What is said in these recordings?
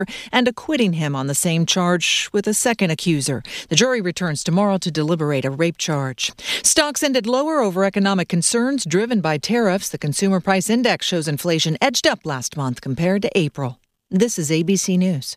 and acquitting him on the same charge with a second accuser. The jury returns tomorrow to deliberate a rape charge. Stocks ended lower over economic concerns driven by tariffs. The Consumer Price Index shows inflation edged up last month compared to April. This is ABC News.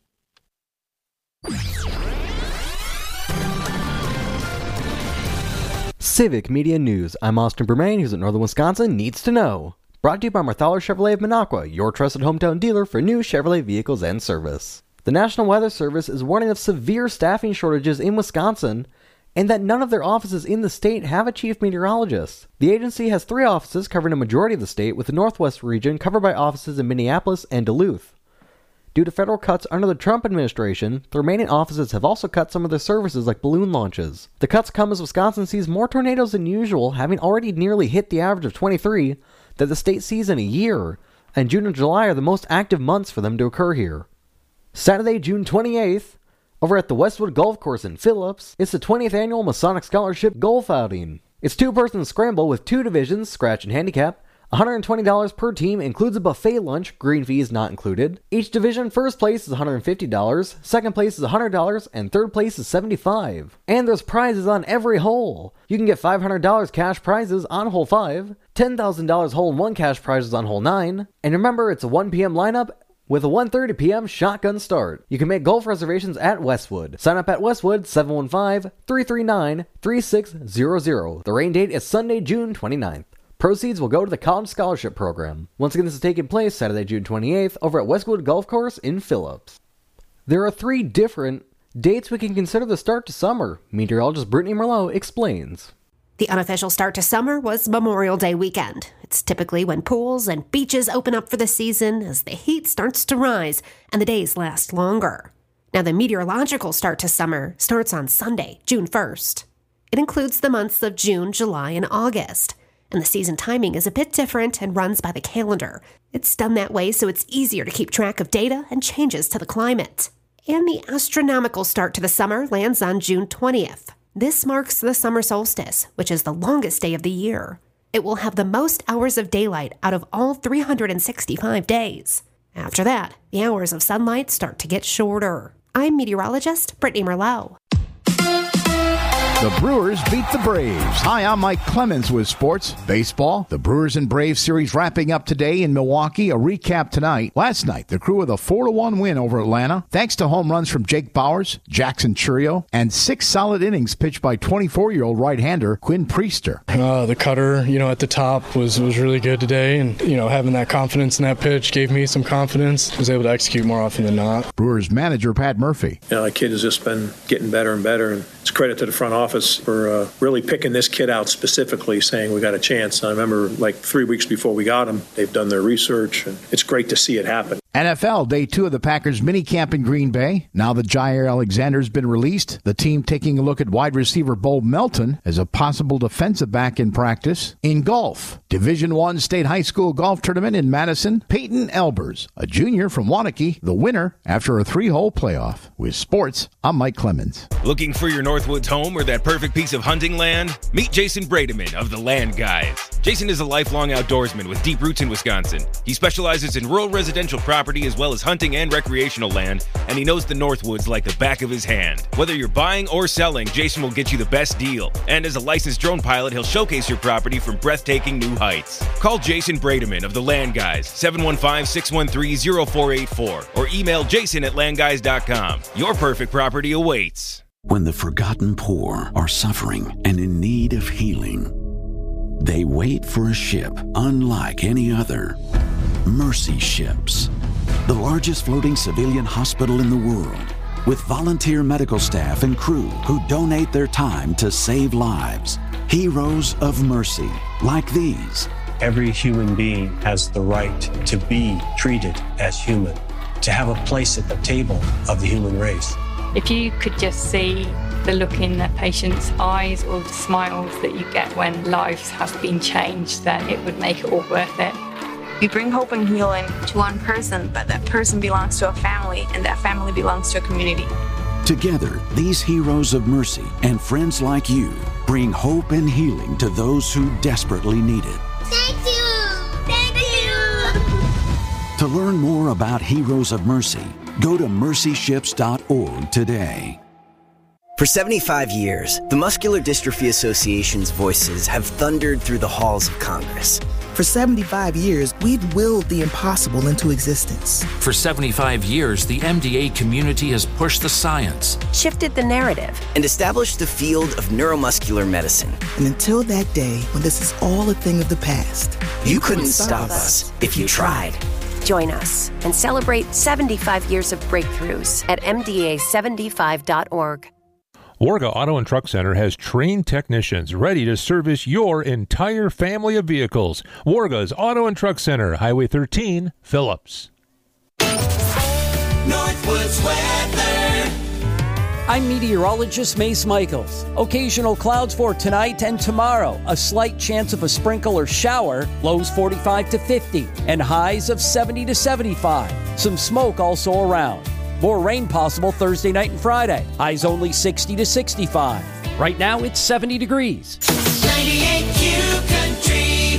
Civic Media News. I'm Austin Bermain. Here's what Northern Wisconsin needs to know. Brought to you by Marthaler Chevrolet of Minocqua, your trusted hometown dealer for new Chevrolet vehicles and service. The National Weather Service is warning of severe staffing shortages in Wisconsin and that none of their offices in the state have a chief meteorologist. The agency has 3 offices covering a majority of the state, with the Northwest region covered by offices in Minneapolis and Duluth. Due to federal cuts under the Trump administration, the remaining offices have also cut some of their services like balloon launches. The cuts come as Wisconsin sees more tornadoes than usual, having already nearly hit the average of 23 that the state sees in a year, and June and July are the most active months for them to occur here. Saturday, June 28th, over at the Westwood Golf Course in Phillips, it's the 20th annual Masonic Scholarship Golf Outing. It's 2-person scramble with 2 divisions, scratch and handicap. $120 per team, includes a buffet lunch, green fees not included. Each division, first place is $150, second place is $100, and third place is $75. And there's prizes on every hole. You can get $500 cash prizes on hole 5, $10,000 hole-in-one cash prizes on hole 9, and remember, it's a 1 p.m. lineup with a 1:30 p.m. shotgun start. You can make golf reservations at Westwood. Sign up at Westwood, 715-339-3600. The rain date is Sunday, June 29th. Proceeds will go to the College Scholarship Program. Once again, this is taking place Saturday, June 28th, over at Westwood Golf Course in Phillips. There are 3 different dates we can consider the start to summer. Meteorologist Brittany Merlot explains. The unofficial start to summer was Memorial Day weekend. It's typically when pools and beaches open up for the season as the heat starts to rise and the days last longer. Now, the meteorological start to summer starts on Sunday, June 1st. It includes the months of June, July, and August. And the season timing is a bit different and runs by the calendar. It's done that way so it's easier to keep track of data and changes to the climate. And the astronomical start to the summer lands on June 20th. This marks the summer solstice, which is the longest day of the year. It will have the most hours of daylight out of all 365 days. After that, the hours of sunlight start to get shorter. I'm meteorologist Brittany Merlot. The Brewers beat the Braves. Hi, I'm Mike Clemens with Sports Baseball. The Brewers and Braves series wrapping up today in Milwaukee. A recap tonight. Last night, the Crew with a 4-1 win over Atlanta, thanks to home runs from Jake Bauers, Jackson Chourio, and 6 solid innings pitched by 24-year-old right-hander Quinn Priester. The cutter, at the top was really good today, and having that confidence in that pitch gave me some confidence. Was able to execute more often than not. Brewers manager Pat Murphy. The kid has just been getting better and better, and it's credit to the front office for really picking this kid out specifically, saying we got a chance. I remember 3 weeks before we got him, they've done their research, and it's great to see it happen. NFL, day 2 of the Packers minicamp in Green Bay. Now that Jair Alexander's been released, the team taking a look at wide receiver Bo Melton as a possible defensive back in practice. In golf, Division I State High School Golf Tournament in Madison, Peyton Elbers, a junior from Waunakee, the winner after a 3-hole playoff. With sports, I'm Mike Clemens. Looking for your Northwoods home or that perfect piece of hunting land? Meet Jason Brademan of The Land Guys. Jason is a lifelong outdoorsman with deep roots in Wisconsin. He specializes in rural residential property as well as hunting and recreational land, and he knows the Northwoods like the back of his hand. Whether you're buying or selling, Jason will get you the best deal. And as a licensed drone pilot, he'll showcase your property from breathtaking new heights. Call Jason Brademan of The Land Guys, 715-613-0484, or email jason@landguys.com. Your perfect property awaits. When the forgotten poor are suffering and in need of healing, they wait for a ship unlike any other. Mercy Ships, the largest floating civilian hospital in the world, with volunteer medical staff and crew who donate their time to save lives. Heroes of mercy, like these. Every human being has the right to be treated as human, to have a place at the table of the human race. If you could just see the look in the patient's eyes or the smiles that you get when lives have been changed, then it would make it all worth it. We bring hope and healing to one person, but that person belongs to a family, and that family belongs to a community. Together, these heroes of mercy and friends like you bring hope and healing to those who desperately need it. Thank you! Thank you! To learn more about Heroes of Mercy, Go to mercyships.org today. For 75 years, the Muscular Dystrophy Association's voices have thundered through the halls of Congress. For 75 years, we've willed the impossible into existence. For 75 years, the MDA community has pushed the science, shifted the narrative, and established the field of neuromuscular medicine. And until that day when this is all a thing of the past, you couldn't stop us if you tried. Join us and celebrate 75 years of breakthroughs at MDA75.org. Warga Auto and Truck Center has trained technicians ready to service your entire family of vehicles. Warga's Auto and Truck Center, Highway 13, Phillips. Northwoods weather. I'm meteorologist Mace Michaels. Occasional clouds for tonight and tomorrow. A slight chance of a sprinkle or shower. Lows 45 to 50 and highs of 70 to 75. Some smoke also around. More rain possible Thursday night and Friday. Highs only 60 to 65. Right now it's 70 degrees. 98 Q Country.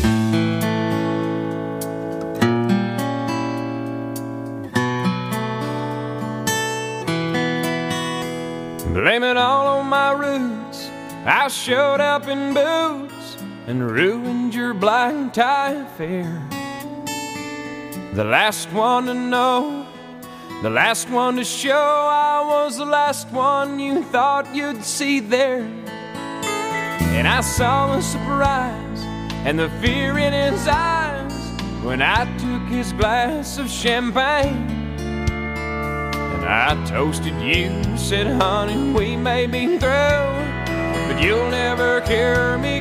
Blame it all on my roots. I showed up in boots and ruined your black tie affair. The last one to know, the last one to show, I was the last one you thought you'd see there. And I saw the surprise and the fear in his eyes when I took his glass of champagne. And I toasted you, said, honey, we may be through, but you'll never hear me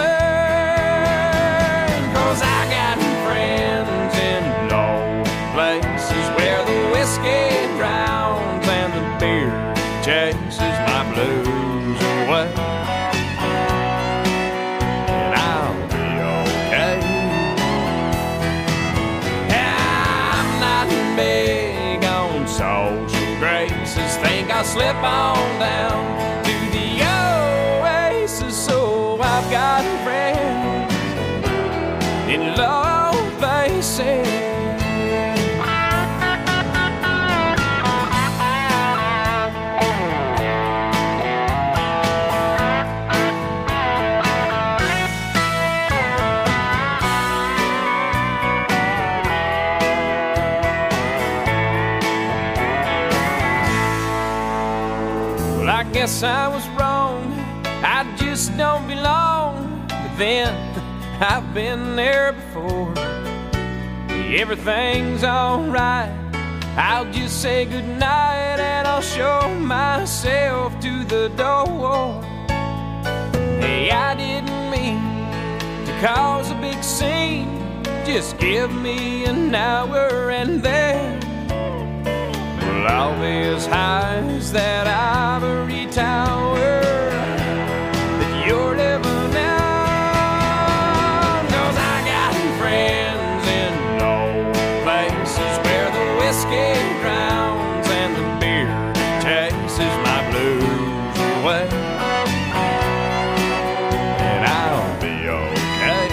complain. 'Cause I got friends in low places where the whiskey drowns and the beer chases my blues away. And I'll be okay. I'm not big on social graces. Think I'll slip on down to the oasis. So I've got friends in low places. I guess I was wrong, I just don't belong. But then, I've been there before. Everything's alright, I'll just say goodnight and I'll show myself to the door. Hey, I didn't mean to cause a big scene, just give me an hour and then all these highs that ivory tower that you're living on. 'Cause I got friends in low places where the whiskey drowns and the beer chases my blues away. And I'll be okay.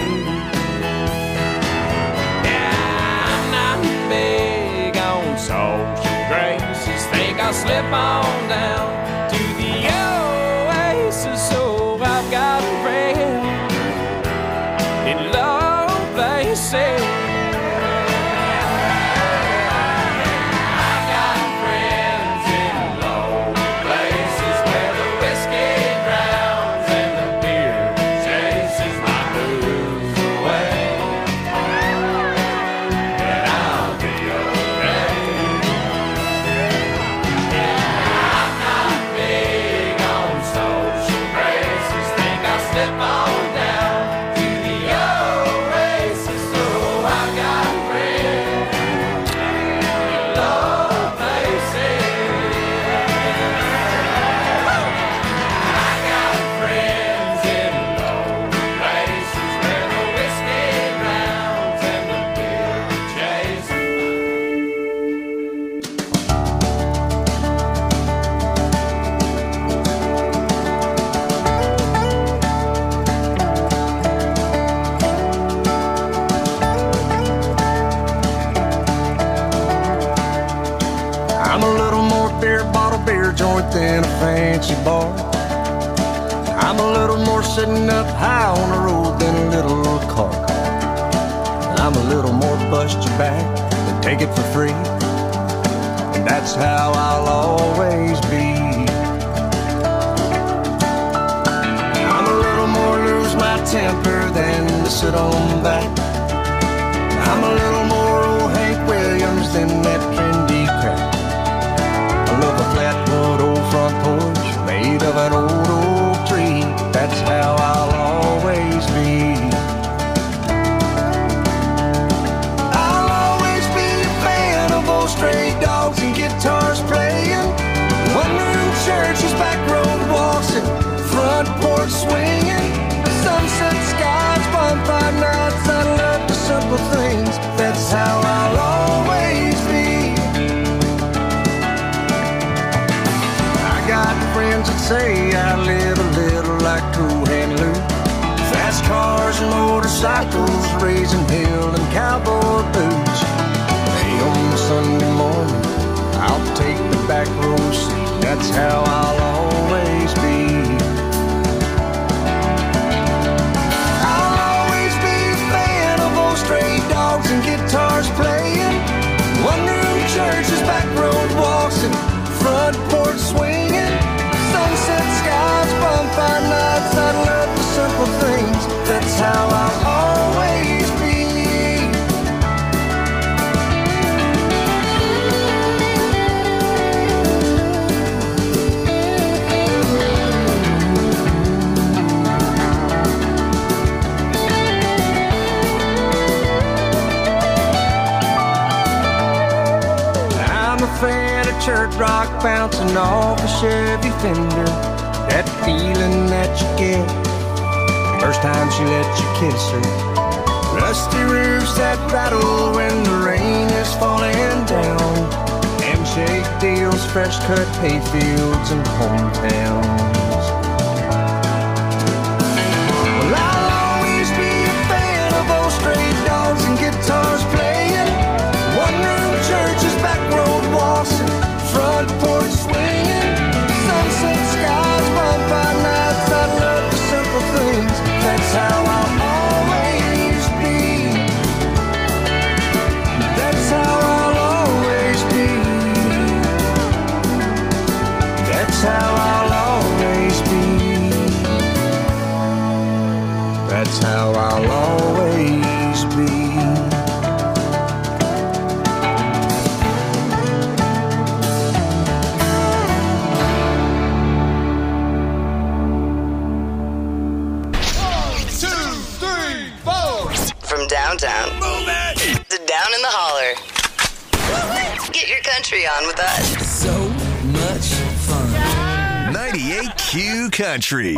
Yeah, I'm not big on social graces. Think I'll slip on down to the oasis. So I've got friends in low places. I've got friends in low places where the whiskey drowns and the beer chases my blues away. And I'll be okay. I'm not beer bottle beer joint than a fancy bar. I'm a little more sitting up high on the road than a little car. I'm a little more bust your back than take it for free. And that's how I'll always be. I'm a little more lose my temper than to sit on back. I'm a little more old Hank Williams than that trendy crap. I love a flatwood old front porch made of an old oak tree. That's how I'll always be. I'll always be a fan of old stray dogs and guitars playing, one-room churches, back road walks, and front porch swinging, sunset skies, bonfire nights. I love the simple things. That's how I'll always be. I got friends that say I live a little like Cool Hand Luke. Fast cars and motorcycles, raising hell and cowboy boots. Hey, on Sunday morning, I'll take the back row seat. That's how I'll always be. I'll always be a fan of old stray dogs and guitars playing, one-room churches, back road walks, and front porch swinging, sunset skies, bonfire nights. I love the simple things. That's how I'll always be. I'm a fan of church rock bouncing off a Chevy fender. That feeling that you get first time she let you kiss her. Rusty roofs that rattle when the rain is falling down. Handshake deals, fresh cut hay fields and hometowns. Well, I'll always be a fan of old stray dogs and guitars playing, one-room churches, back road walks, and front porch swinging, sunset skies, bonfire nights. I love the simple things. That's how I'll always be. That's how I'll always be. That's how I'll always be. That's how I'll always be. Downtown to down in the holler. Get your country on with us. So much fun. 98Q Country.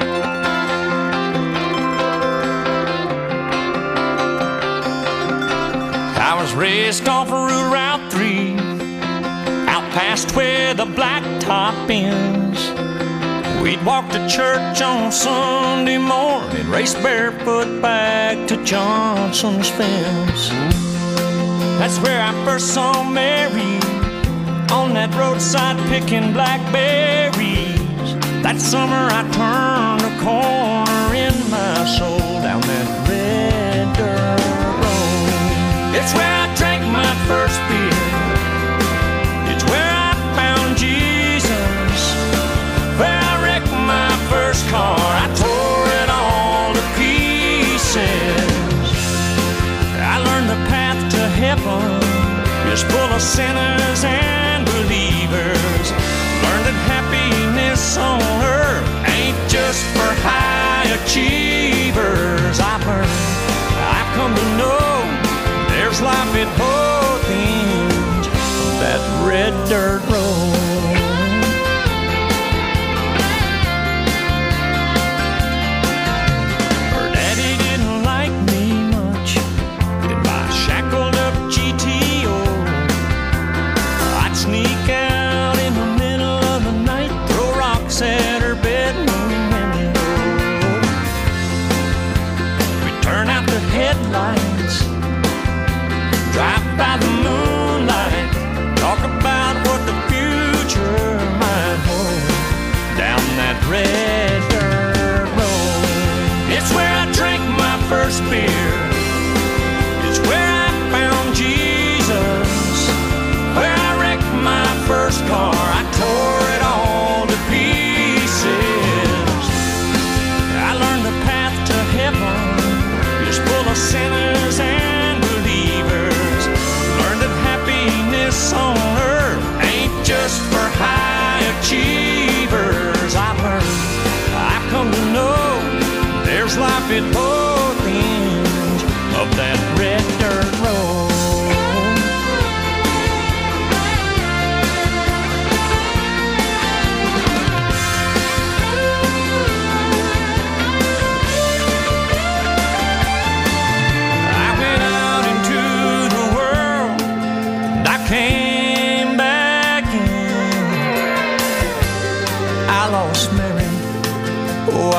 I was raised off of Route 3, out past where the blacktop ends. We'd walk to church on Sunday morning, race barefoot back to Johnson's fence. That's where I first saw Mary, on that roadside picking blackberries. That summer I turned a corner in my soul, down that red dirt road. It's where I drank my first beer. It's where I found Jesus. Where I wrecked my first car, I tore it all to pieces. I learned the path to heaven is full of sinners and believers. Learned that happiness on earth ain't just for high achievers. I've come to know there's life at both ends.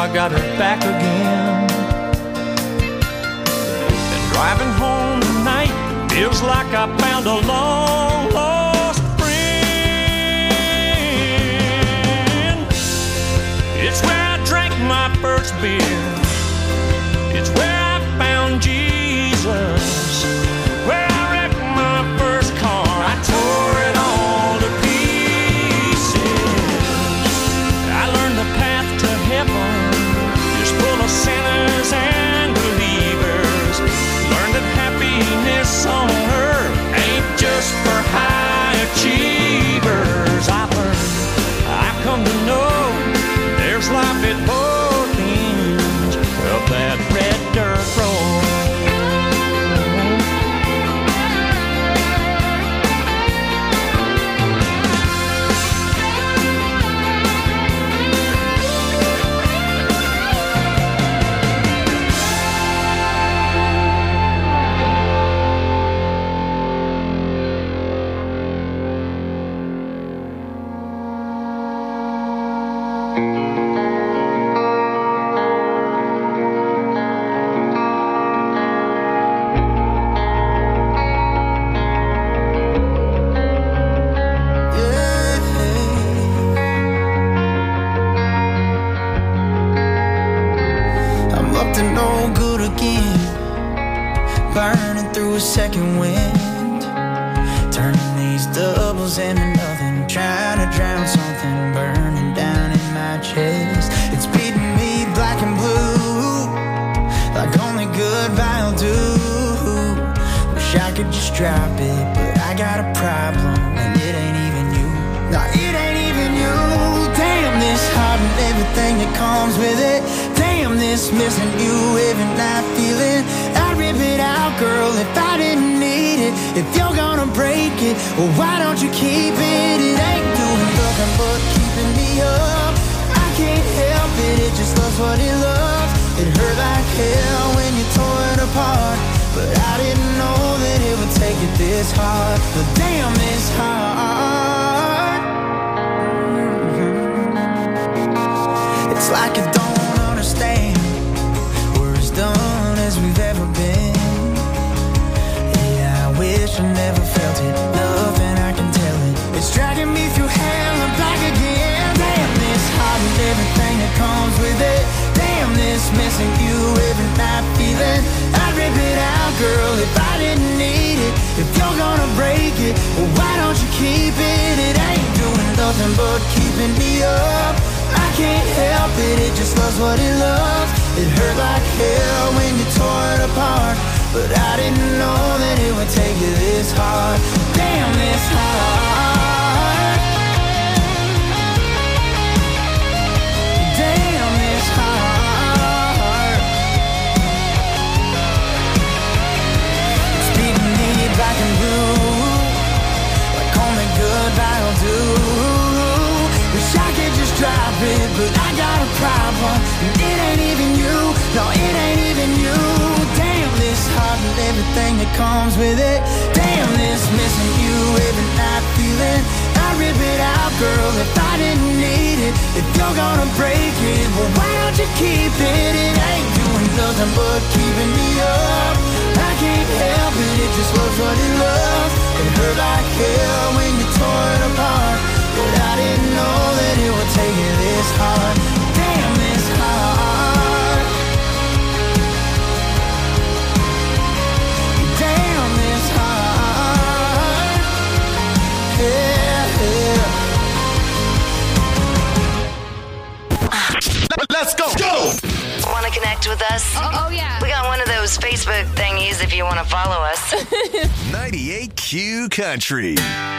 I got her back again. And driving home tonight feels like I found a long lost friend. It's where I drank my first beer. It's where I found Jesus. Where I wrecked my first car. I tore it all to pieces. I learned the path to heaven is full of sinners and believers. Learned that happiness on earth ain't just for high achievers. I've learned, I've come to know there's life at both ends of that red dirt road. Second wind, turning these doubles into nothing, trying to drown something burning down in my chest. It's beating me black and blue, like only goodbye will do. Wish I could just drop it, but I got a problem, and it ain't even you. No, it ain't even you. Damn this heart and everything that comes with it. Damn this missing you every night feeling. I'd rip it out, girl, if I didn't need it. If you're gonna break it, well, why don't you keep it? It ain't doing nothing but keeping me up. I can't help it, it just loves what it loves. It hurt like hell when you tore it apart, but I didn't know that it would take it this hard. But damn, this hard. It's like you don't understand. We're as done as we've ever been. Yeah, I wish I never felt it. Nothing I can tell it. It's dragging me through hell and back again. Damn this heart and everything that comes with it. Damn this missing you every night feeling. I'd rip it out, girl, if I didn't need it. If you're gonna break it, well, why don't you keep it? It ain't doing nothing but keeping me up. I can't help it, it just loves what it loves. It hurt like hell when you tore it apart, but I didn't know that it would take you this hard. Damn, this hard. Damn, this hard. It's beating me black and blue, like only goodbye will do. Wish I could just drop it, but I got a problem, and it ain't even you. No, it ain't even you. Damn this heart and everything that comes with it. Damn this missing you every night feeling. I'd rip it out, girl, if I didn't need it. If you're gonna break it, well, why don't you keep it? It ain't doing nothing but keeping me up. I can't help it, it just loves what it loves. It hurt like hell when you tore it apart, but I didn't know that it would take you this hard. Damn this hard. Damn this hard. Yeah, yeah. Let's go. Go. Want to connect with us? Oh, yeah. We got one of those Facebook thingies if you want to follow us. 98Q Country.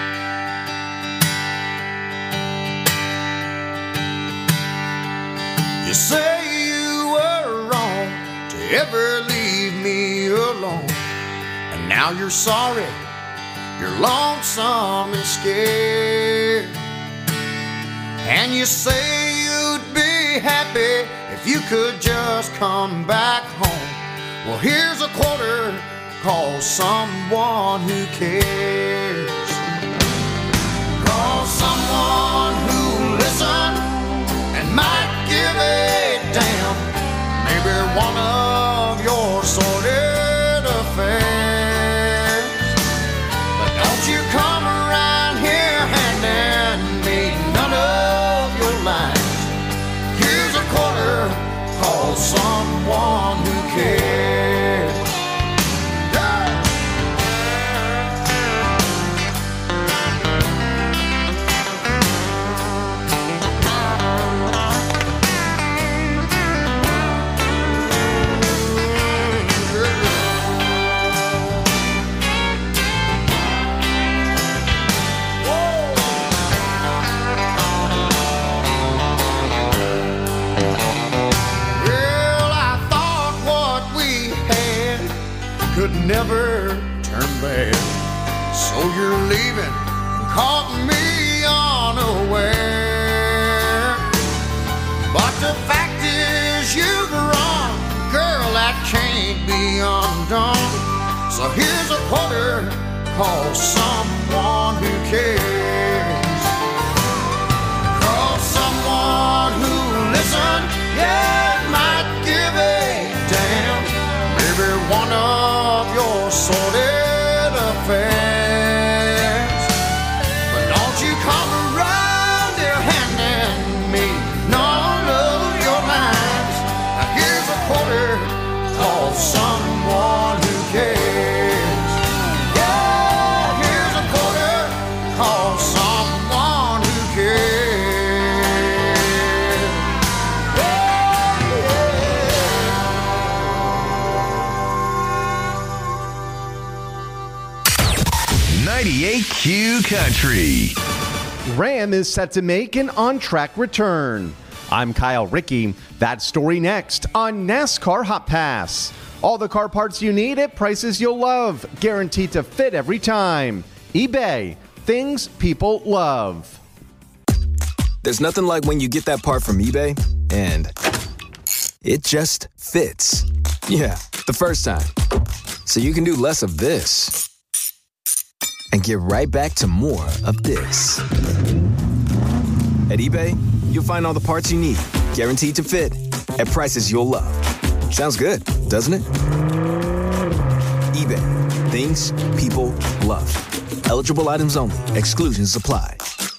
You say you were wrong to ever leave me alone, and now you're sorry, you're lonesome and scared. And you say you'd be happy if you could just come back home. Well, here's a quarter, call someone who cares. Call someone who'll listen and might give a damn. cares? Never turn back. So you're leaving, caught me unaware. But the fact is you've wrong, girl, that can't be undone. So here's a quarter, call someone who cares. Call someone who listens, yeah, might give a damn. Maybe one of your sordid affairs. But don't you come around there handing me none of your lines. Now here's a quarter, call someone who cares. Yeah, here's a quarter, call someone who cares. 98Q Country. Ram is set to make an on-track return. I'm Kyle Rickey. That story next on NASCAR Hot Pass. All the car parts you need at prices you'll love. Guaranteed to fit every time. eBay. Things people love. There's nothing like when you get that part from eBay and it just fits. Yeah, the first time. So you can do less of this and get right back to more of this. At eBay, you'll find all the parts you need, guaranteed to fit, at prices you'll love. Sounds good, doesn't it? eBay, things people love. Eligible items only. Exclusions apply.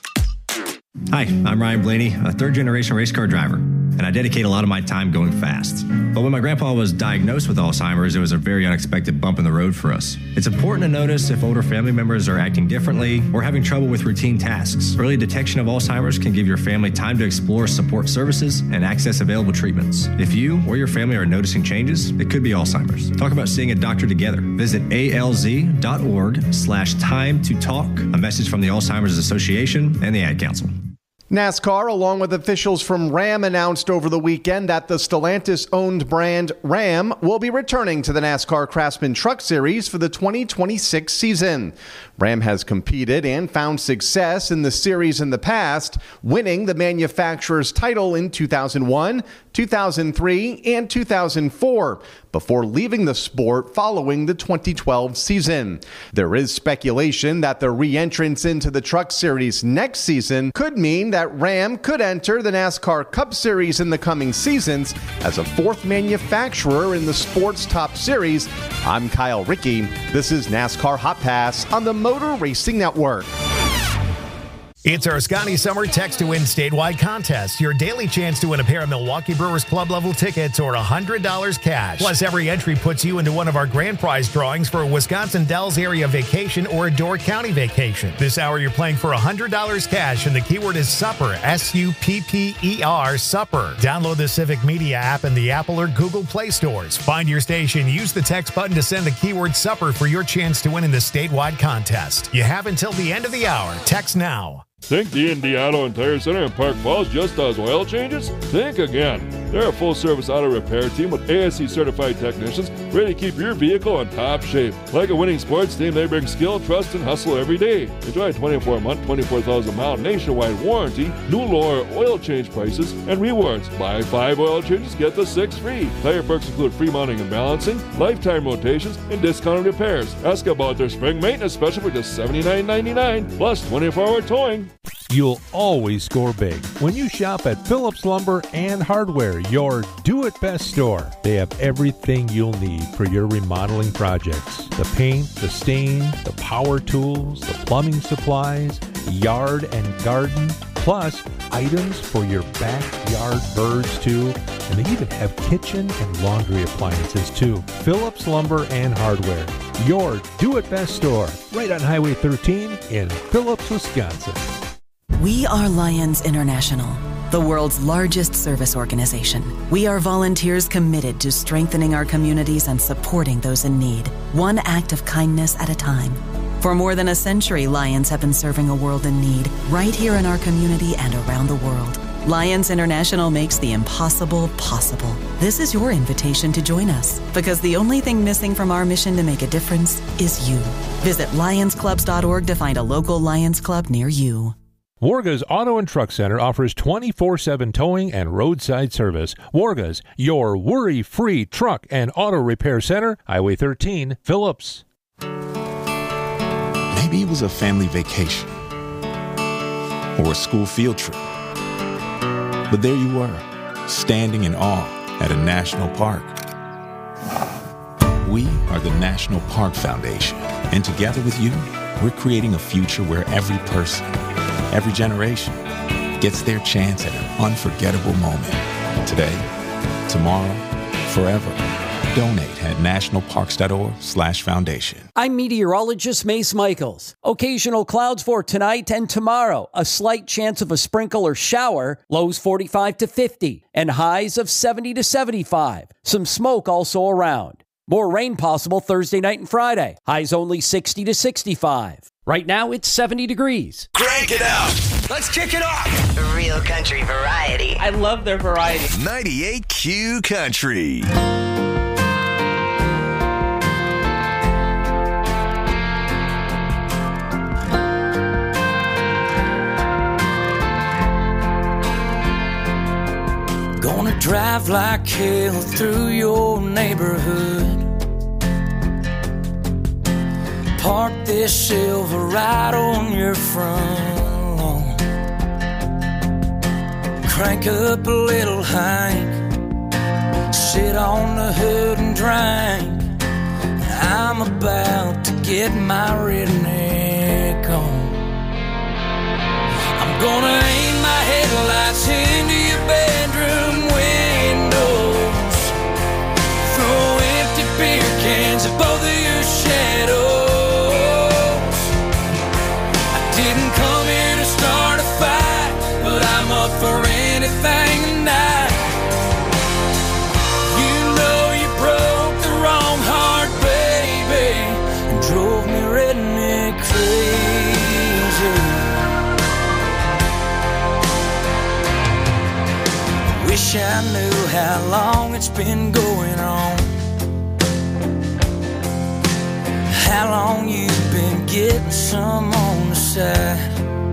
Hi, I'm Ryan Blaney, a third-generation race car driver, and I dedicate a lot of my time going fast. But when my grandpa was diagnosed with Alzheimer's, it was a very unexpected bump in the road for us. It's important to notice if older family members are acting differently or having trouble with routine tasks. Early detection of Alzheimer's can give your family time to explore support services and access available treatments. If you or your family are noticing changes, it could be Alzheimer's. Talk about seeing a doctor together. Visit alz.org/time to talk. A message from the Alzheimer's Association and the Ad Council. NASCAR, along with officials from Ram, announced over the weekend that the Stellantis-owned brand Ram will be returning to the NASCAR Craftsman Truck Series for the 2026 season. Ram has competed and found success in the series in the past, winning the manufacturer's title in 2001, 2003, and 2004, before leaving the sport following the 2012 season. There is speculation that the re-entrance into the Truck Series next season could mean that Ram could enter the NASCAR Cup Series in the coming seasons as a fourth manufacturer in the sport's top series. I'm Kyle Rickey. This is NASCAR Hot Pass on the Motor Racing Network. It's our Scotty Summer Text to Win statewide contest. Your daily chance to win a pair of Milwaukee Brewers Club level tickets or $100 cash. Plus, every entry puts you into one of our grand prize drawings for a Wisconsin Dells area vacation or a Door County vacation. This hour, you're playing for $100 cash, and the keyword is Supper, S-U-P-P-E-R, Supper. Download the Civic Media app in the Apple or Google Play stores. Find your station, use the text button to send the keyword Supper for your chance to win in the statewide contest. You have until the end of the hour. Text now. Think D&D Auto and Tire Center in Park Falls just does oil changes? Think again. They're a full-service auto repair team with ASE-certified technicians ready to keep your vehicle in top shape. Like a winning sports team, they bring skill, trust, and hustle every day. Enjoy a 24-month, 24,000-mile nationwide warranty, new lower oil change prices, and rewards. Buy 5 oil changes, get the 6 free. Tire perks include free mounting and balancing, lifetime rotations, and discounted repairs. Ask about their spring maintenance special for just $79.99, plus 24-hour towing. You'll always score big when you shop at Phillips Lumber and Hardware, your do-it-best store. They have everything you'll need for your remodeling projects. The paint, the stain, the power tools, the plumbing supplies, yard and garden, Plus, items for your backyard birds, too. And they even have kitchen and laundry appliances, too. Phillips Lumber and Hardware, your do-it-best store, right on Highway 13 in Phillips, Wisconsin. We are Lions International, the world's largest service organization. We are volunteers committed to strengthening our communities and supporting those in need, one act of kindness at a time. For more than a century, Lions have been serving a world in need, right here in our community and around the world. Lions International makes the impossible possible. This is your invitation to join us, because the only thing missing from our mission to make a difference is you. Visit lionsclubs.org to find a local Lions Club near you. Warga's Auto and Truck Center offers 24/7 towing and roadside service. Warga's, your worry-free truck and auto repair center, Highway 13, Phillips. Maybe it was a family vacation or a school field trip. But there you were, standing in awe at a national park. We are the National Park Foundation, and together with you, we're creating a future where every person, every generation, gets their chance at an unforgettable moment. Today, tomorrow, forever. Donate at nationalparks.org/foundation. I'm meteorologist Mace Michaels. Occasional clouds for tonight and tomorrow. A slight chance of a sprinkle or shower. Lows 45 to 50 and highs of 70 to 75. Some smoke also around. More rain possible Thursday night and Friday. Highs only 60 to 65. Right now it's 70 degrees. Crank it up. Let's kick it off. Real country variety. I love their variety. 98Q Country. Gonna drive like hell through your neighborhood. Park this Silverado on your front lawn. Crank up a little hike. Sit on the hood and drink. I'm about to get my redneck on. I'm gonna aim my headlights into your bedroom windows. Throw empty beer cans at both of your shadows. I didn't come here to start a fight, but I'm up for anything tonight. You know you broke the wrong heart, baby, and drove me redneck crazy. Wish I knew how long it's been going on. How long you've been getting some on the side.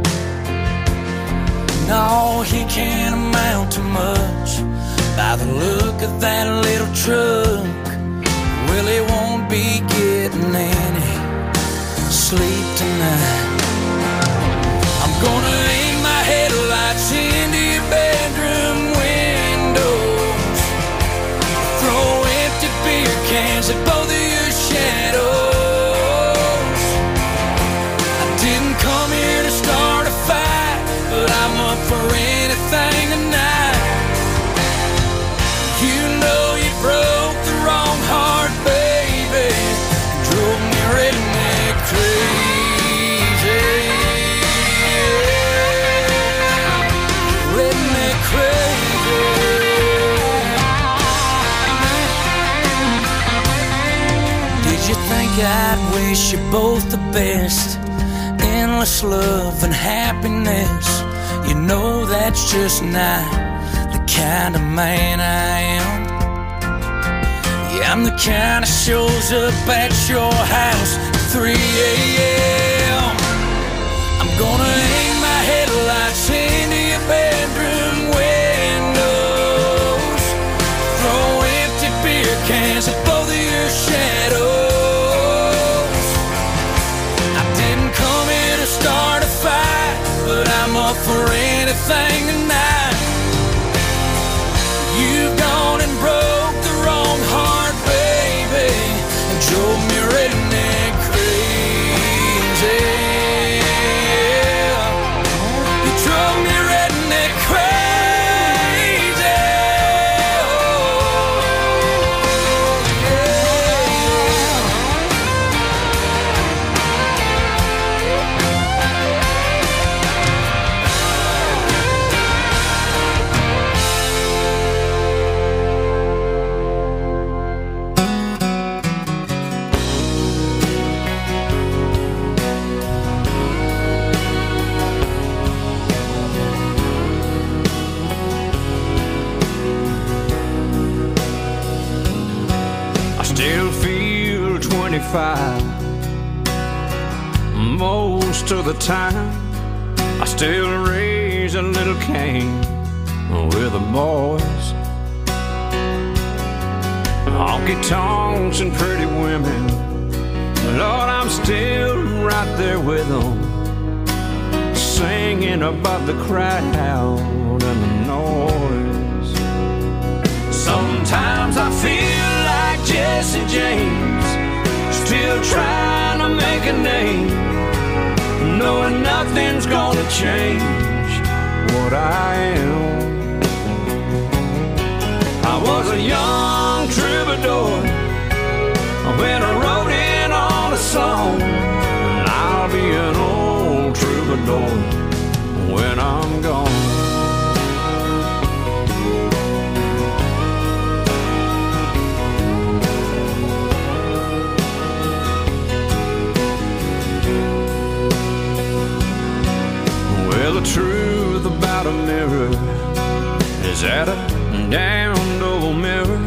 No, he can't amount to much by the look of that little truck. Well, he won't be getting any sleep tonight. I'm gonna aim my headlights into your bedroom windows. Throw empty beer cans at both of your shadows. I didn't come here to start a fight, but I'm up for anything tonight. You know you broke the wrong heart, baby, drove me redneck crazy. Redneck crazy. Did you think I'd wish you both the best? Endless love and happiness. You know that's just not the kind of man I am. Yeah, I'm the kind that shows up at your house at 3 a.m. I'm gonna aim my headlights into your bedroom windows. Throw empty beer cans at both of your shadows. I didn't come here to start a fight, but I'm up for anything tonight. You've gone and broke the wrong heart, baby, and drove me redneck crazy. You drove me redneck 5. Most of the time, I still raise a little Cain with the boys. Honky tonks and pretty women, Lord, I'm still right there with them, singing above the crowd and the noise. Sometimes I feel like Jesse James, still trying to make a name, knowing nothing's gonna change what I am. I was a young troubadour when I wrote in on a song, and I'll be an old troubadour when I'm gone. Well, the truth about a mirror is that a damned old mirror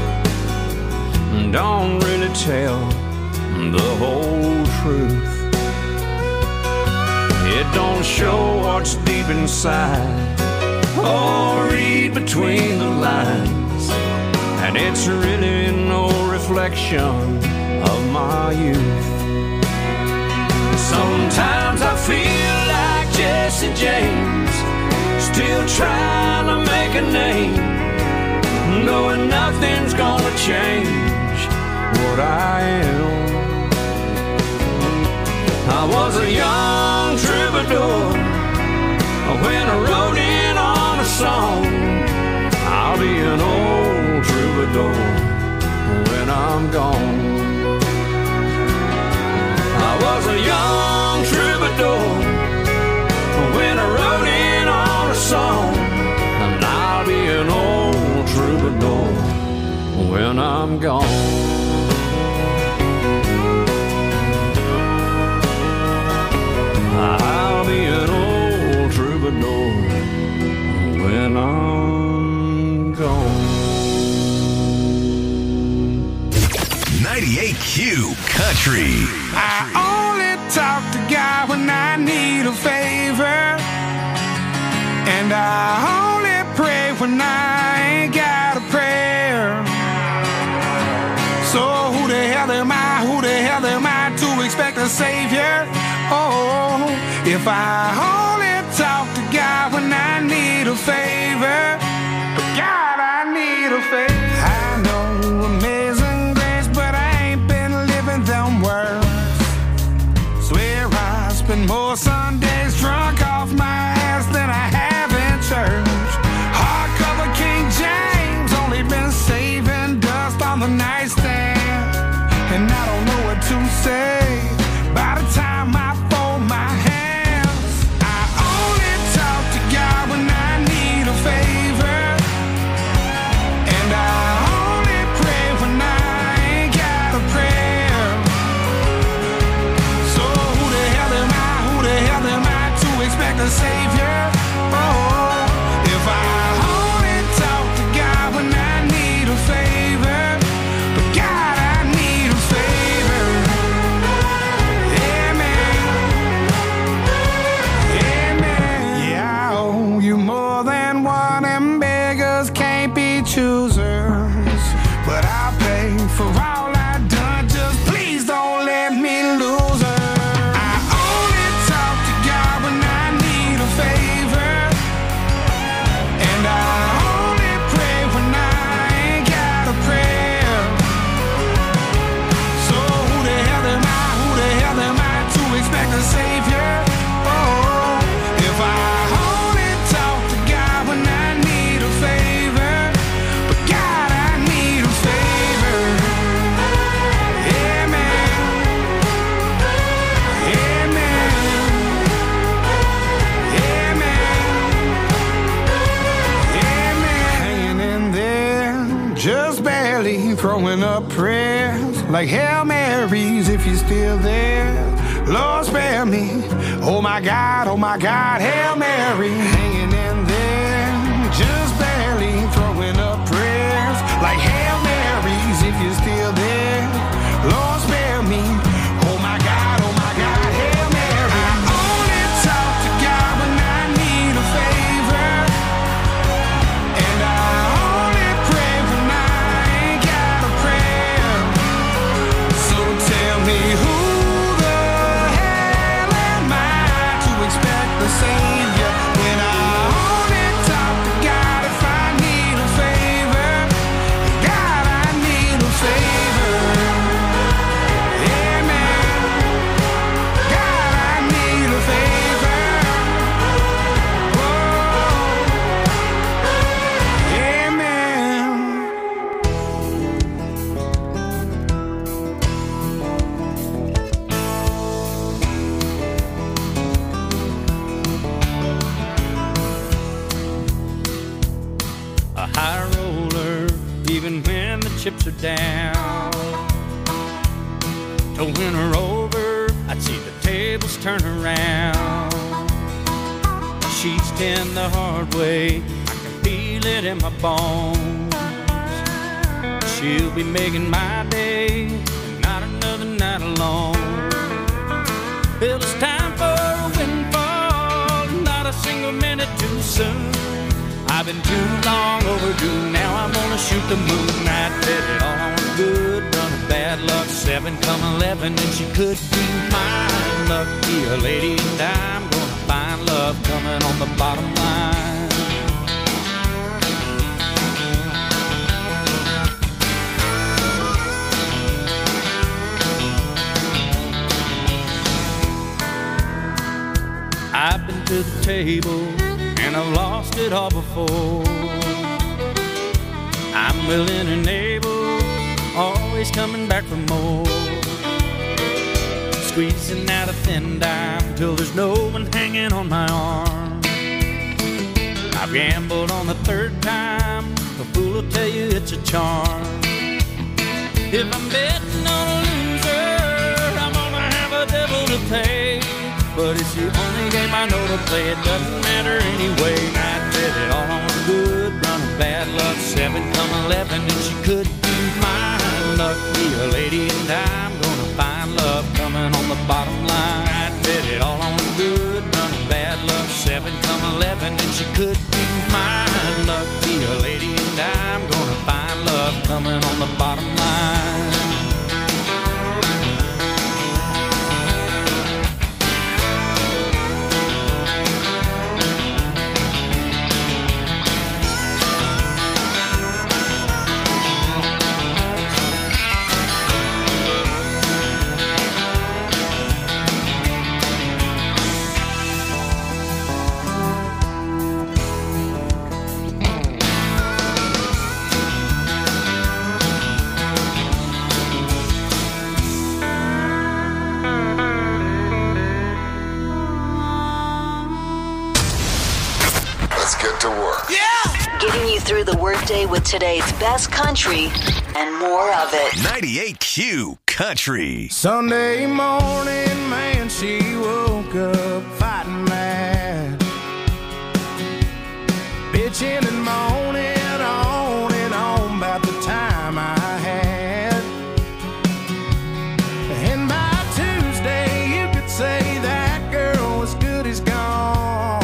don't really tell the whole truth. It don't show what's deep inside or read between the lines, and it's really no reflection of my youth. Sometimes I feel like Jesse James, still trying to make a name, knowing nothing's gonna change what I am. I was a young troubadour when I wrote in on a song. I'll be an old troubadour when I'm gone. I was a young troubadour when I wrote in on a song, and I'll be an old troubadour when I'm gone. I'll be an old troubadour when I'm gone. 98Q Country. I only talk to God when I need a favor, and I only pray when I ain't got a prayer. So who the hell am I? Who the hell am I to expect a savior? Oh, if I only talk to God when I need a favor, but God, I need a favor. I know amazing grace, but I ain't been living them words. Swear I spend more Sundays drunk off my ass than I have in church. Hardcover King James, only been saving dust on the nightstand, and I don't know what to say by the time I fold my hands. I only talk to God when I need a favor, and I only pray when I ain't got a prayer. So who the hell am I? Who the hell am I to expect a savior? Oh, if I only talk to God when I need a favor, but God, I need a favor. Yeah, I owe you more than one, and beggars can't be choosers. But I'll pay for all I've done, just please don't let me lose her. I only talk to God when I need a favor, and I only pray when I ain't got a prayer. So who the hell am I? Who the hell am I to expect a savior? Oh, if I only talk to God when I need a favor, but God, I need a favor. Amen. Amen. Amen. Amen. Hanging in there, just barely throwing up prayers like Hail Marys if you're still there. Lord, spare me. Oh my God, Hail Mary. Hanging in there, just barely throwing up prayers like Hail Marys if you're still there. Lord, spare me. chips are down. To win her over, I'd see the tables turn around. She's tend the hard way, I can feel it in my bones. She'll be making my day, and not another night alone. Well, it's time for a windfall, not a single minute too soon. I've been too long overdue, now I'm gonna shoot the moon. I bet it all on a good run of bad luck. 7 come 11, and she could be mine. Lucky a lady, and I'm gonna find love coming on the bottom line. I've been to the table and I've lost it all before. I'm willing and able, always coming back for more. Squeezing out a thin dime till there's no one hanging on my arm. I've gambled on the 3rd time, a fool will tell you it's a charm. If I'm betting on a loser, I'm gonna have a devil to pay. But it's the only game I know to play, it doesn't matter anyway. I bet it all on a good run of bad luck. 7 come 11, and she could be mine. Lucky a lady, and I'm gonna find love coming on the bottom line. I bet it all on a good run of bad luck. 7 come 11, and she could be mine. Lucky a lady, and I'm gonna find love coming on the bottom line. Through the workday with today's best country and more of it. 98Q Country. Sunday morning, man, she woke up fighting mad, bitching and moaning on and on about the time I had. And by Tuesday, you could say that girl was good as gone.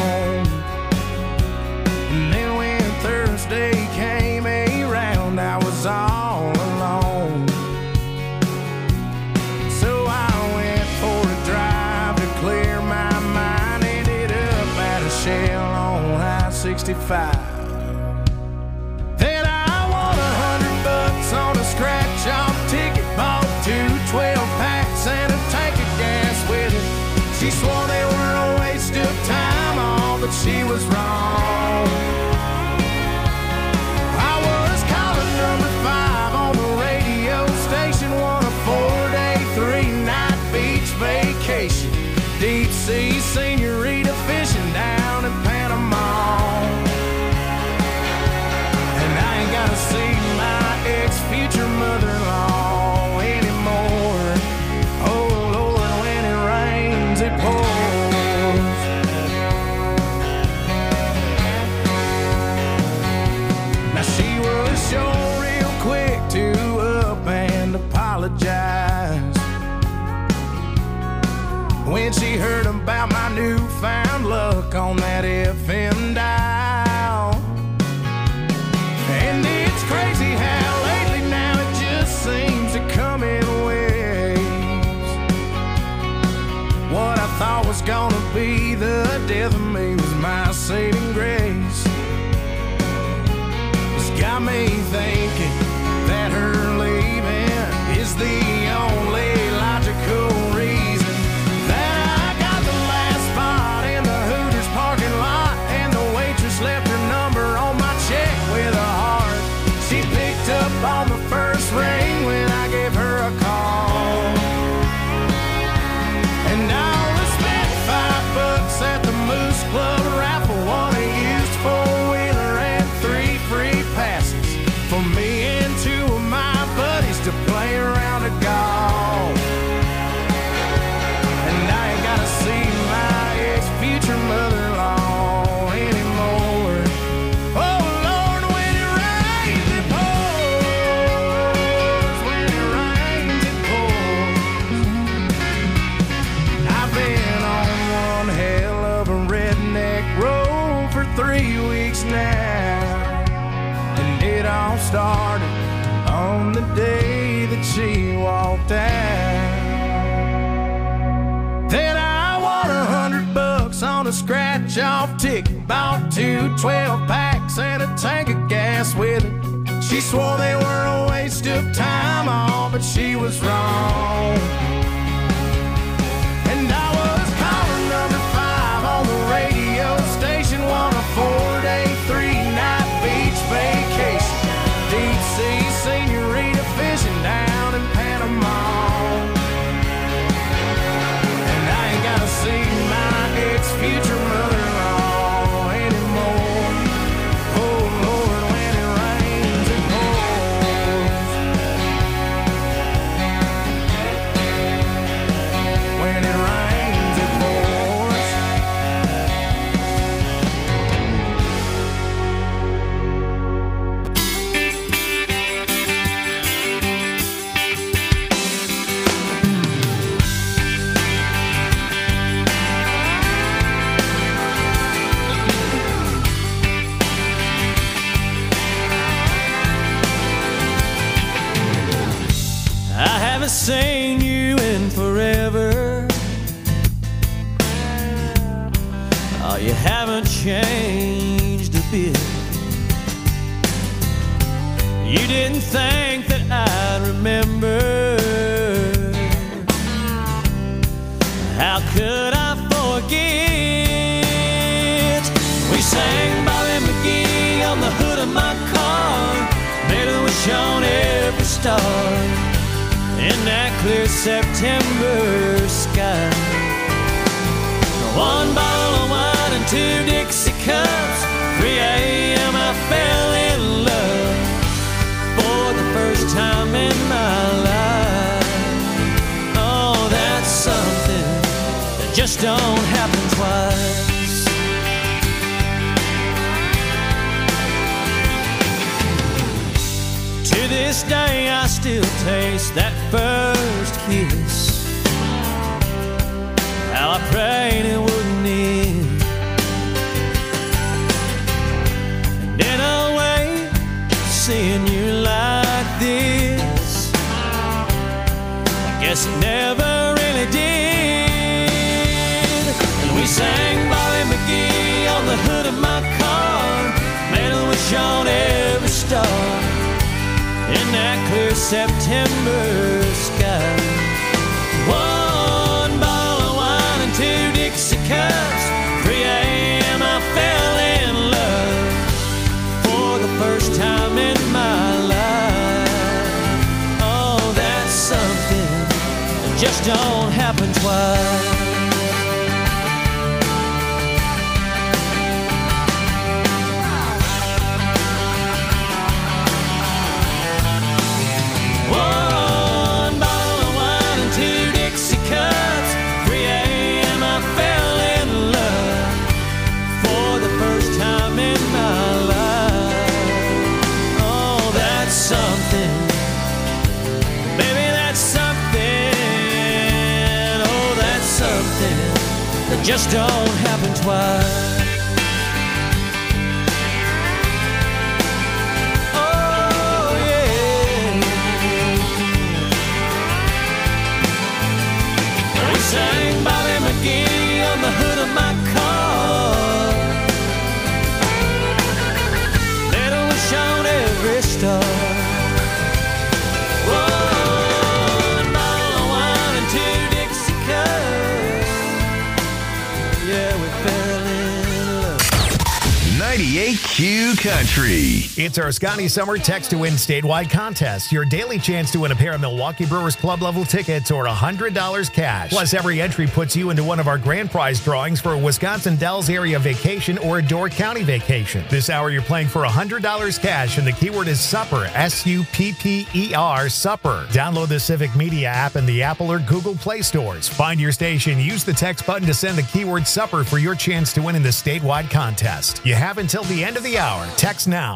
And then when Thursday came around, I was all alone. So I went for a drive to clear my mind. Ended up at a Shell on I-65. Then I won $100 on a scratch-off ticket. Bought 2 12-packs and a tank of gas with it. She swore they were a waste of time, all but she was wrong. Number 5 on the radio station, won a 4-day, 3-night beach vacation. Deep sea senorita fishing down in Panama. And I ain't gotta see my ex-future mother-in-law anymore. Oh Lord, when it rains, it pours. Now she was sure to up and apologize when she heard about my newfound luck on that FM dial. And it's crazy how lately now it just seems to come in waves. What I thought was gonna be the death of me was my saving grace. It's got me thinking that her leaving is the only logical reason that I got the last spot in the Hooters parking lot, and the waitress left her number on my check with a heart. She picked up on the first ring when I gave her a call, and I'll spent $5 at the Moose Club raffle, won a used 4-wheeler and 3 free passes now. And it all started on the day that she walked out. Then I won $100 on a scratch-off ticket. Bought 2 12-packs and a tank of gas with it. She swore they were a waste of time, all, but she was wrong. And I was calling number 5 on the radio station, won a 4-day, 3-night beach vacation. Deep sea senorita fishing down in Panama. And I ain't gotta see my ex-future mother-in-law anymore. Oh Lord, when it rains it pours. When it rains it pours. I haven't seen you in forever. Oh, you haven't changed a bit. You didn't think that I'd remember. How could I forget? We sang Bobby McGee on the hood of my car, made a wish on every star in that clear September sky. 1 bottle of wine and 2 Dixie cups. 3 a.m. I fell in love for the first time in my life. Oh, that's something that just don't happen twice. To this day I still taste that first kiss. How I prayed it wouldn't end. And in a way, seeing you like this, I guess it never really did. And we sang Bobby McGee on the hood of my car, made a wish on every star in that clear September sky. 1 bottle of wine and 2 Dixie cups. 3 a.m. I fell in love for the first time in my life. Oh, that's something that just don't happen twice. Just don't happen twice. Oh yeah. We sang Bobby McGee on the hood of my car, made a wish on every star. Q Country. It's our Scotty Summer Text to Win statewide contest. Your daily chance to win a pair of Milwaukee Brewers Club level tickets or $100 cash. Plus, every entry puts you into one of our grand prize drawings for a Wisconsin Dells area vacation or a Door County vacation. This hour, you're playing for $100 cash, and the keyword is supper. SUPPER, supper. Download the Civic Media app in the Apple or Google Play stores. Find your station. Use the text button to send the keyword supper for your chance to win in the statewide contest. You have until the end of the hour. Text now.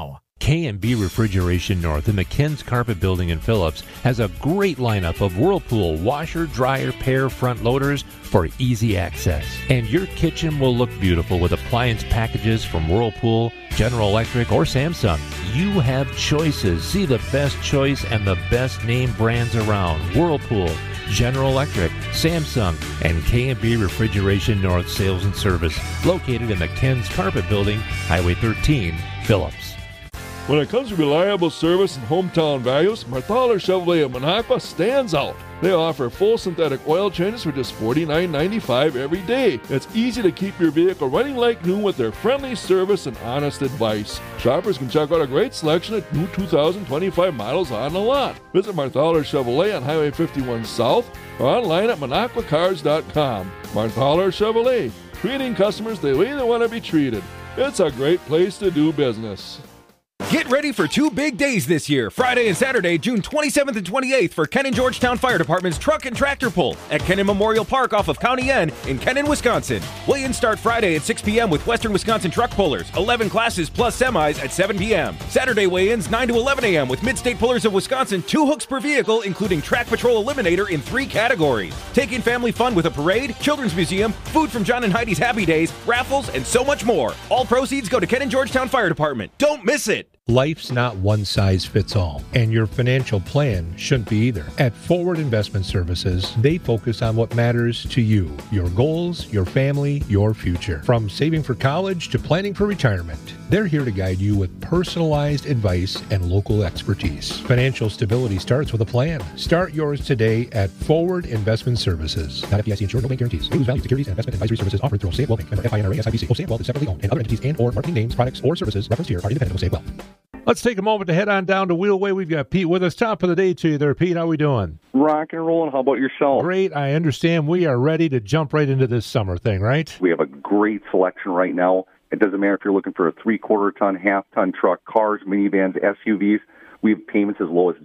K&B Refrigeration North in the Ken's Carpet Building in Phillips has a great lineup of Whirlpool washer, dryer, pair front loaders for easy access. And your kitchen will look beautiful with appliance packages from Whirlpool, General Electric, or Samsung. You have choices. See the best choice and the best name brands around. Whirlpool, General Electric, Samsung, and K&B Refrigeration North Sales and Service, located in the Ken's Carpet Building, Highway 13, Phillips. When it comes to reliable service and hometown values, Marthaler Chevrolet of Minocqua stands out. They offer full synthetic oil changes for just $49.95 every day. It's easy to keep your vehicle running like new with their friendly service and honest advice. Shoppers can check out a great selection of new 2025 models on the lot. Visit Marthaler Chevrolet on Highway 51 South or online at minocquacars.com. Marthaler Chevrolet, treating customers the way they want to be treated. It's a great place to do business. Get ready for 2 big days this year, Friday and Saturday, June 27th and 28th for Kennon Georgetown Fire Department's Truck and Tractor Pull at Kennon Memorial Park off of County N in Kennon, Wisconsin. Weigh-ins start Friday at 6 p.m. with Western Wisconsin truck pullers, 11 classes plus semis at 7 p.m. Saturday weigh-ins 9 to 11 a.m. with Mid-State Pullers of Wisconsin, 2 hooks per vehicle, including Track Patrol Eliminator in 3 categories. Take in family fun with a parade, children's museum, food from John and Heidi's Happy Days, raffles, and so much more. All proceeds go to Kennon Georgetown Fire Department. Don't miss it! Life's not one size fits all, and your financial plan shouldn't be either. At Forward Investment Services, they focus on what matters to you, your goals, your family, your future. From saving for college to planning for retirement, they're here to guide you with personalized advice and local expertise. Financial stability starts with a plan. Start yours today at Forward Investment Services. Not FDIC insured, no bank guarantees. May lose value. Securities and investment advisory services offered through Osaic Wealth Bank. Member FINRA SIPC. Osaic Wealth is separately owned, and other entities and/or marketing names, products, or services referenced here are independent of Osaic Wealth. Let's take a moment to head on down to Wheelway. We've got Pete with us. Top of the day to you there, Pete. How are we doing? Rock and rolling. How about yourself? Great. I understand we are ready to jump right into this summer thing, right? We have a great selection right now. It doesn't matter if you're looking for a 3/4-ton, half-ton truck, cars, minivans, SUVs. We have payments as low as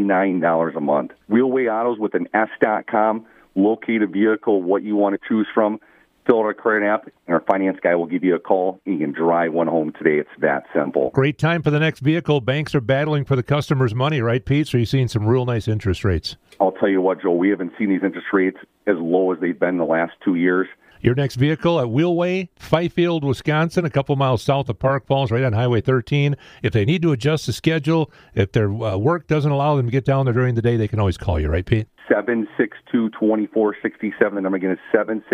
$99 a month. Wheelway Autos with an S.com. Locate a vehicle, what you want to choose from. Fill out a credit app, and our finance guy will give you a call. You can drive one home today. It's that simple. Great time for the next vehicle. Banks are battling for the customer's money, right, Pete? So you're seeing some real nice interest rates. I'll tell you what, Joe, we haven't seen these interest rates as low as they've been in the last 2 years. Your next vehicle at Wheelway, Fifield, Wisconsin, a couple miles south of Park Falls, right on Highway 13. If they need to adjust the schedule, if their work doesn't allow them to get down there during the day, they can always call you, right, Pete? 762-2467. The number again is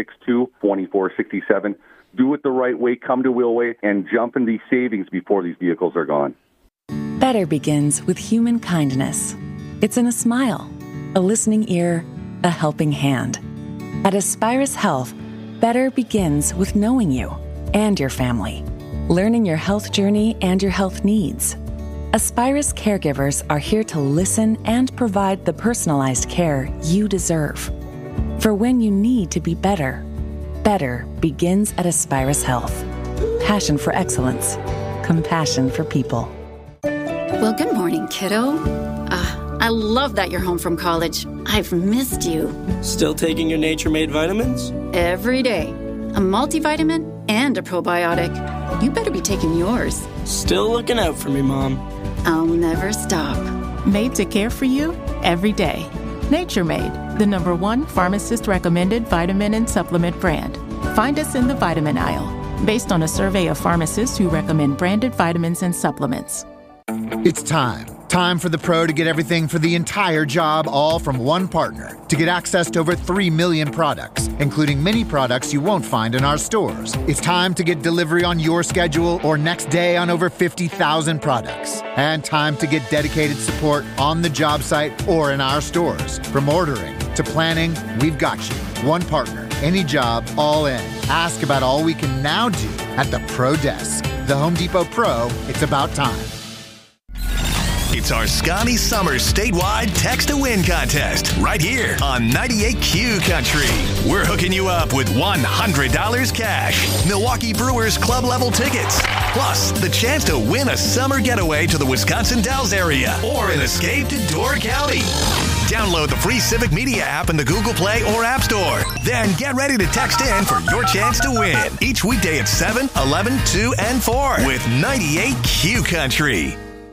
762-2467. Do it the right way. Come to Wheelway and jump in these savings before these vehicles are gone. Better begins with human kindness. It's in a smile, a listening ear, a helping hand. At Aspirus Health, better begins with knowing you and your family, learning your health journey and your health needs. Aspirus caregivers are here to listen and provide the personalized care you deserve. For when you need to be better, better begins at Aspirus Health. Passion for excellence, compassion for people. Well, good morning, kiddo. I love that you're home from college. I've missed you. Still taking your Nature Made vitamins? Every day. A multivitamin and a probiotic. You better be taking yours. Still looking out for me, Mom. I'll never stop. Made to care for you every day. Nature Made, the #1 pharmacist-recommended vitamin and supplement brand. Find us in the vitamin aisle, based on a survey of pharmacists who recommend branded vitamins and supplements. It's time. Time for the pro to get everything for the entire job, all from one partner. To get access to over 3 million products, including many products you won't find in our stores. It's time to get delivery on your schedule or next day on over 50,000 products. And time to get dedicated support on the job site or in our stores. From ordering to planning, we've got you. One partner, any job, all in. Ask about all we can now do at the Pro Desk. The Home Depot Pro, it's about time. It's our Scotty Summer statewide Text to Win contest right here on 98Q Country. We're hooking you up with $100 cash, Milwaukee Brewers club level tickets, plus the chance to win a summer getaway to the Wisconsin Dells area or an escape to Door County. Download the free Civic Media app in the Google Play or App Store. Then get ready to text in for your chance to win each weekday at 7, 11, 2, and 4 with 98Q Country.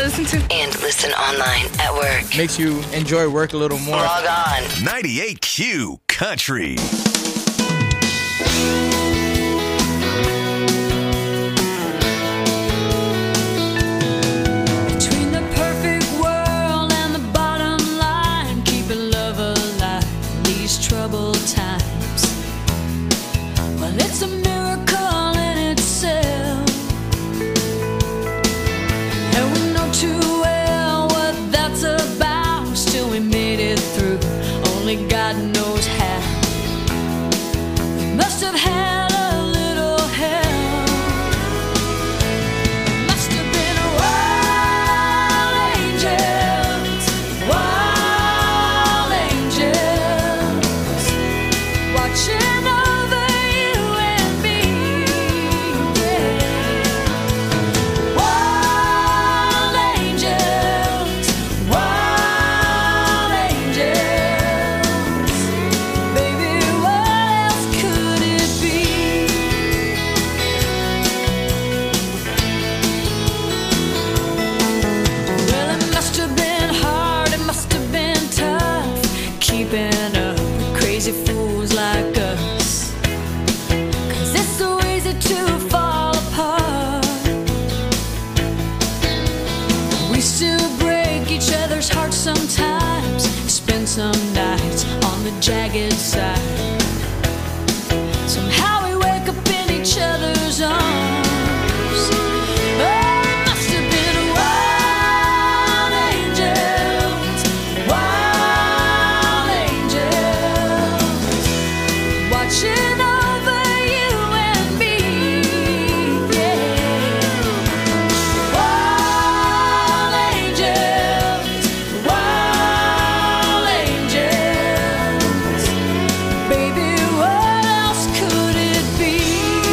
listen to. And listen online at work. Makes you enjoy work a little more. Log on. 98Q Country. Between the perfect world and the bottom line, keeping love alive in these troubled times. Well, it's a miracle in itself. And we know too well what that's about. Still we made it through. Only God knows how. We must have had a little help. Must have been wild angels, watching over you and me. Yeah. Wild angels, baby, what else could it be? Well, it must have been hard, it must have been tough, keeping up with crazy fools like us. 'Cause it's so easy to fall apart. We still break each other's hearts sometimes, spend some nights on the jagged side. Somehow we wake up in each other's arms. Oh, it must have been wild angels, watching over you and me. Yeah. Wild angels, baby, what else could it be?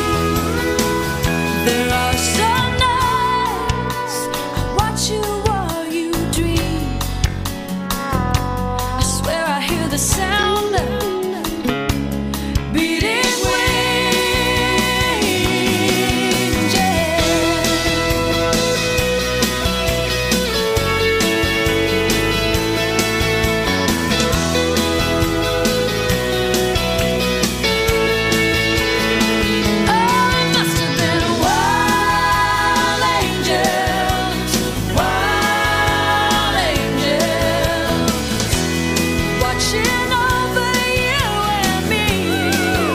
There are some nights I watch you while you dream. I swear I hear the sound of beating wings. Yeah. Oh, it must have been wild angels, watching over you and me.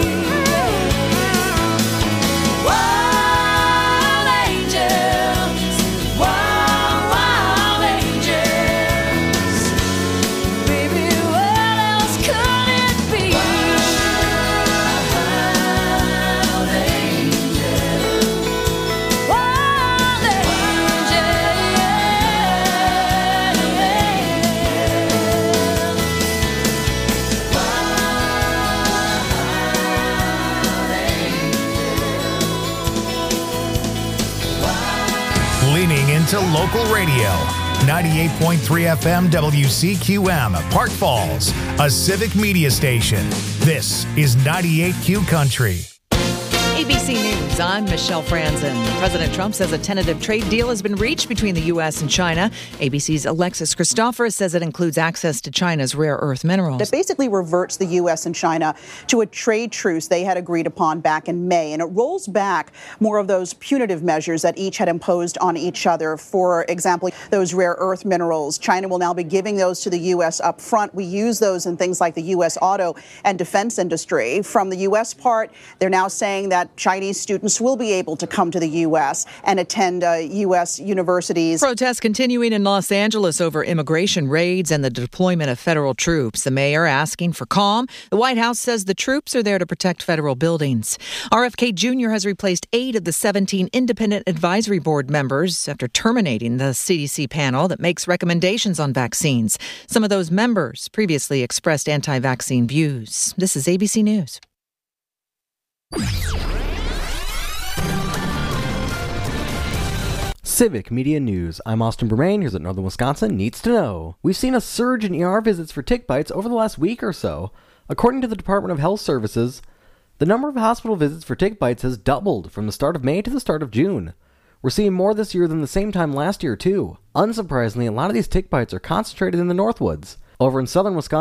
Wild angels, baby, what else could it be? Wild angels, Leaning into local radio. 98.3 FM WCQM, Park Falls, a civic media station. This is 98Q Country. ABC News, I'm Michelle Franzen. President Trump says a tentative trade deal has been reached between the U.S. and China. ABC's Alexis Christophorous says it includes access to China's rare earth minerals. That basically reverts the U.S. and China to a trade truce they had agreed upon back in May. And it rolls back more of those punitive measures that each had imposed on each other. For example, those rare earth minerals. China will now be giving those to the U.S. up front. We use those in things like the U.S. auto and defense industry. From the U.S. part, they're now saying that Chinese students will be able to come to the U.S. and attend U.S. universities. Protests continuing in Los Angeles over immigration raids and the deployment of federal troops. The mayor asking for calm. The White House says the troops are there to protect federal buildings. RFK Jr. has replaced 8 of the 17 independent advisory board members after terminating the CDC panel that makes recommendations on vaccines. Some of those members previously expressed anti-vaccine views. This is ABC News. Civic Media News. I'm Austin Bermain. Here's what Northern Wisconsin needs to know. We've seen a surge in ER visits for tick bites over the last week or so. According to the Department of Health Services, the number of hospital visits for tick bites has doubled from the start of May to the start of June. We're seeing more this year than the same time last year, too. Unsurprisingly, a lot of these tick bites are concentrated in the Northwoods. Over in southern Wisconsin,